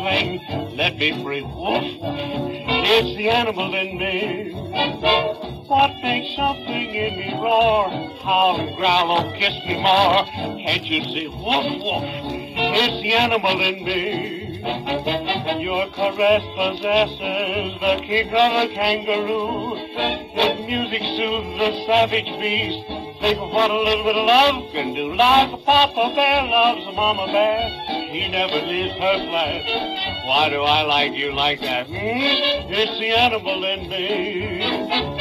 clang. Let me free. Woof. It's the animal in me. What makes something in me roar? Howl and growl, oh, kiss me more. Can't you see? Woof, woof. It's the animal in me. Your caress possesses the kick of a kangaroo. His music soothes the savage beast. Think of what a little bit of love can do. Like a papa bear loves a mama bear. He never leaves her flat. Why do I like you like that? It's the animal in me.